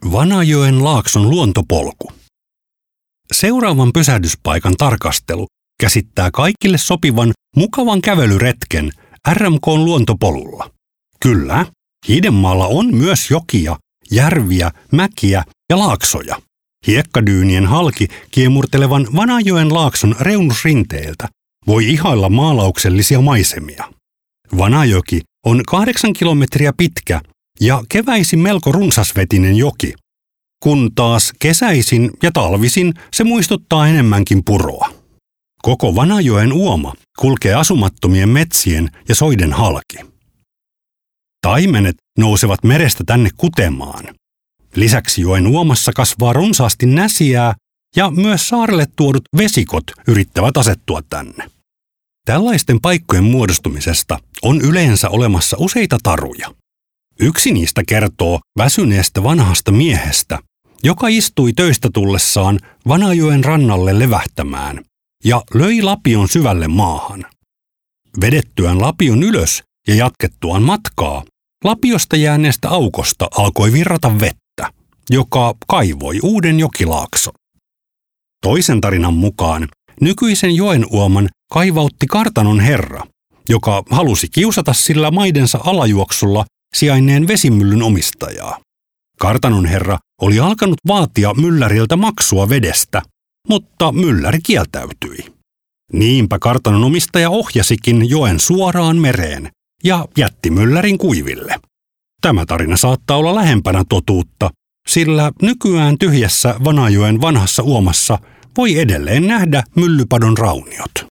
Vanajoen laakson luontopolku. Seuraavan pysähdyspaikan tarkastelu käsittää kaikille sopivan mukavan kävelyretken RMK:n luontopolulla. Kyllä, Hiidenmaalla on myös jokia, järviä, mäkiä ja laaksoja. Hiekkadyynien halki kiemurtelevan Vanajoen laakson reunusrinteiltä voi ihailla maalauksellisia maisemia. Vanajoki on 8 kilometriä pitkä ja keväisin melko runsasvetinen joki, kun taas kesäisin ja talvisin se muistuttaa enemmänkin puroa. Koko Vanajoen uoma kulkee asumattomien metsien ja soiden halki. Taimenet nousevat merestä tänne kutemaan. Lisäksi joen uomassa kasvaa runsaasti näsijää ja myös saarelle tuodut vesikot yrittävät asettua tänne. Tällaisten paikkojen muodostumisesta on yleensä olemassa useita taruja. Yksi niistä kertoo väsyneestä vanhasta miehestä, joka istui töistä tullessaan Vanajoen rannalle levähtämään ja löi lapion syvälle maahan. Vedettyään lapion ylös ja jatkettuaan matkaa, lapiosta jääneestä aukosta alkoi virrata vettä, joka kaivoi uuden jokilaakson. Toisen tarinan mukaan nykyisen joen uoman kaivautti kartanon herra, joka halusi kiusata sillä maidensa alajuoksulla sijainneen vesimyllyn omistajaa. Kartanon herra oli alkanut vaatia mylläriltä maksua vedestä, mutta mylläri kieltäytyi. Niinpä kartanon omistaja ohjasikin joen suoraan mereen ja jätti myllärin kuiville. Tämä tarina saattaa olla lähempänä totuutta, sillä nykyään tyhjässä Vanajoen vanhassa uomassa voi edelleen nähdä myllypadon rauniot.